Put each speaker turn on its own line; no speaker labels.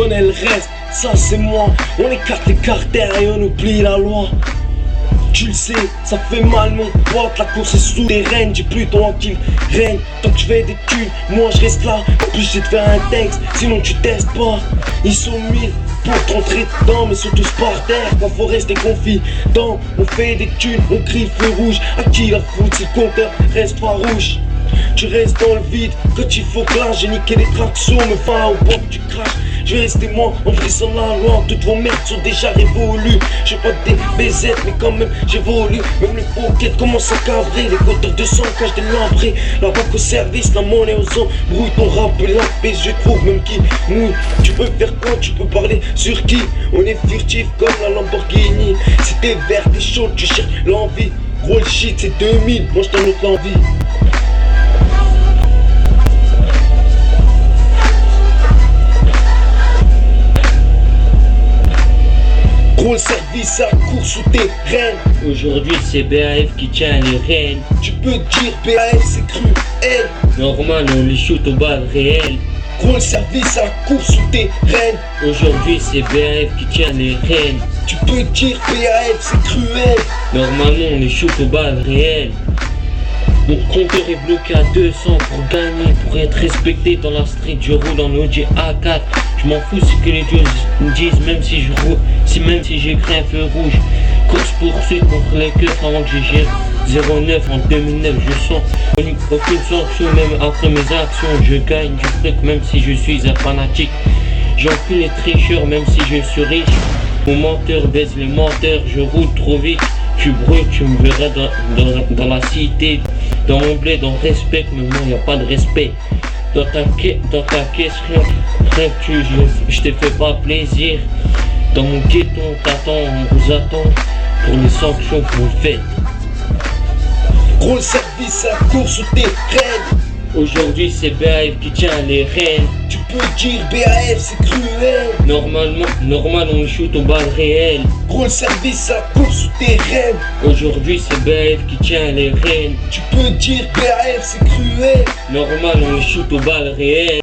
connais le reste, ça c'est moi. On écarte les carters et on oublie la loi. Tu le sais, ça fait mal mon pote, la course est souterraine, j'ai plus ton qui règne. Tant que je fais des thunes, moi je reste là. Obligé de faire un texte, sinon tu testes pas. Ils sont 1000 pour t'entrer dedans, mais sont tous par terre. Quand faut rester confident, on fait des thunes, on crie feu rouge. À qui la fout si le compteur reste farouche? Tu restes dans le vide, quand il faut clash. J'ai niqué les tractions, me va au bord tu craches. Je vais rester moi en brisant la loi. Toutes vos merdes sont déjà révolues. J'ai pas des BZ mais quand même j'évolue. Même les pockets commencent à cabrer. Les compteurs de sang cachent des lambrés. La banque au service, la monnaie aux embrouilles. Ton rap et la paix, je trouve même qui mouille. Tu peux faire quoi, tu peux parler sur qui? On est furtif comme la Lamborghini. Si t'es vert, t'es chaud, tu cherches l'envie. Gros le shit c'est 2000, moi je t'en ai l'envie. Gros le service à la course sous tes rênes.
Aujourd'hui c'est BAF qui tient les rênes.
Tu peux dire BAF c'est cruel.
Normal on les shoot aux balles réelles.
Gros le service à la course sous tes rênes.
Aujourd'hui c'est BAF qui tient les rênes.
Tu peux dire BAF c'est cruel.
Normalement on les shoot aux balles réelles. Mon compteur est bloqué à 200 pour gagner, pour être respecté dans la street. Je roule en Audi A4. Je m'en fous ce que les dieux me disent, même si je roule, même si j'écris un feu rouge. Course poursuite contre les keufs avant que j'ai 09 en 2009. Je sens aucune sanction, même après mes actions. Je gagne du truc même si je suis un fanatique. J'encule les tricheurs même si je suis riche. Mon menteur baise les menteurs, je roule trop vite. Tu brûles, tu me verras dans la cité. Dans mon blé, dans respect, mais moi y a pas de respect. Dans ta caisse, rien que je te fais pas plaisir. Dans mon ghetto, on t'attend, on vous attend pour les sanctions que vous faites.
Gros le service à la course sous tes rênes.
Aujourd'hui c'est BAF qui tient les rênes.
Tu peux dire BAF c'est cruel.
Normal on shoot aux balles réelles.
Gros le service à la course sous tes rênes.
Aujourd'hui c'est BAF qui tient les rênes.
Tu peux dire BAF c'est cruel.
Normal on shoot aux balles réelles.